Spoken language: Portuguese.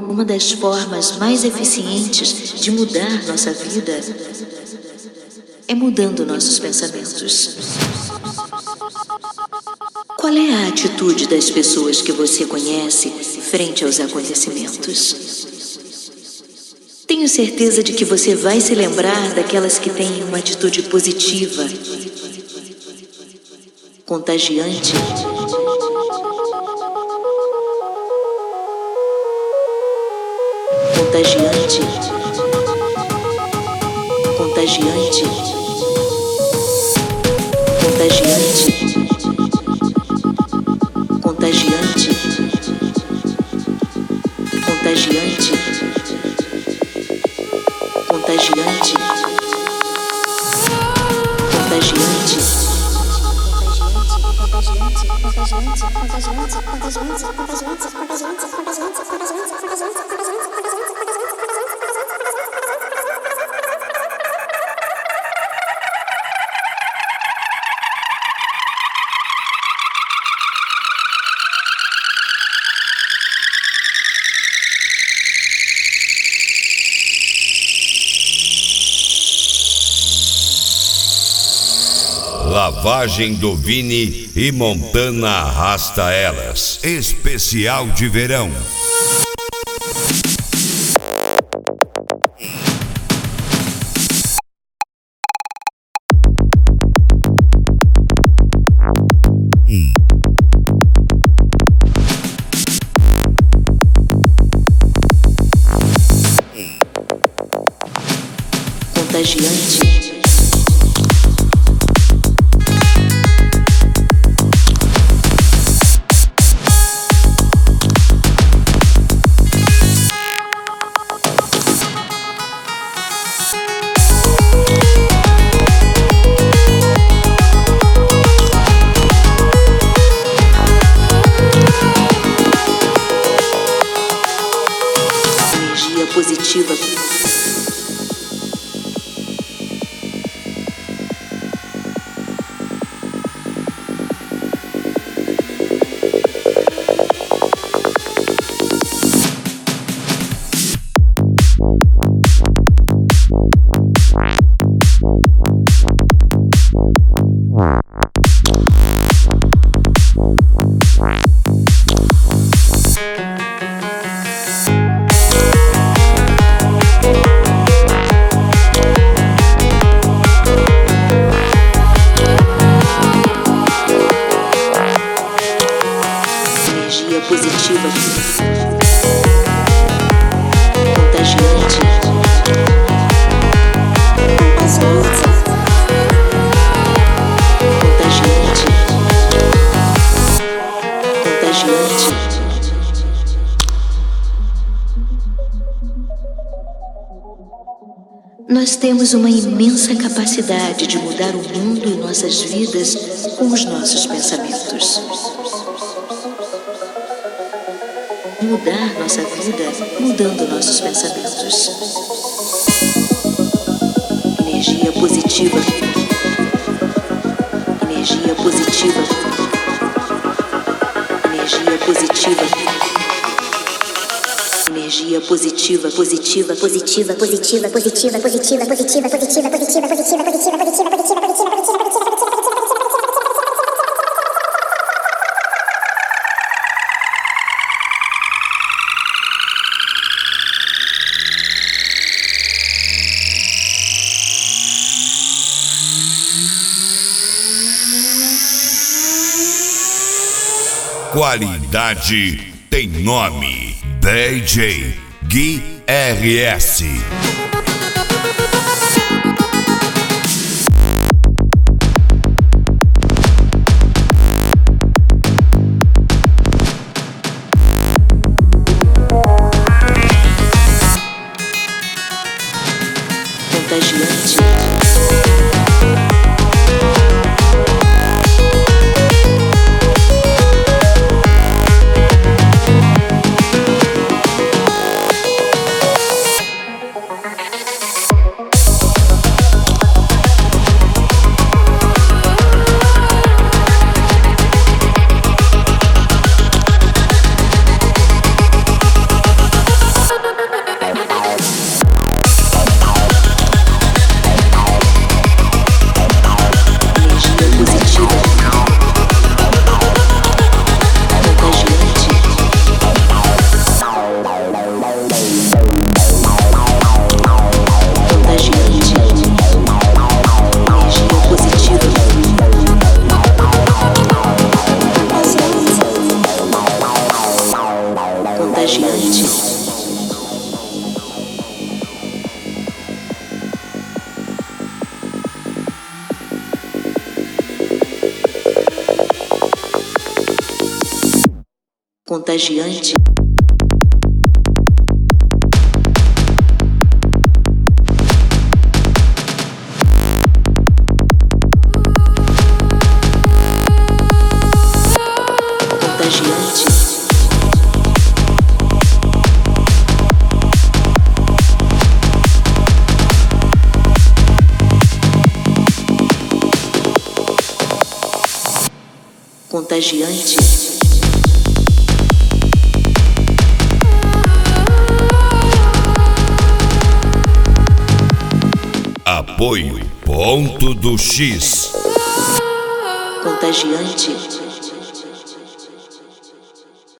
uma das formas mais eficientes de mudar nossa vida é mudando nossos pensamentos. Qual é a atitude das pessoas que você conhece frente aos acontecimentos? Tenho certeza de que você vai se lembrar daquelas que têm uma atitude positiva, contagiante, contagiante, contagiante, contagiante, contagiante, contagiante, contagiante, Lavagem do Vini e Montana Arrasta Elas. Especial de verão. contagiante, energia positiva. Energia positiva, contagiante, contagiante, contagiante. Nós temos uma imensa capacidade de mudar o mundo e nossas vidas com os nossos pensamentos. Mudar nossa vida mudando nossos pensamentos. Energia positiva. Energia positiva. Energia positiva. Energia positiva, positiva, positiva, positiva, positiva, positiva, positiva, positiva, positiva, positiva, positiva, positiva, positiva, positiva, positiva. Qualidade tem nome. DJ Gui RS. Contagiante. Contagiante. Contagiante. Contagiante. Contagiante. Apoio Ponto do X. Contagiante.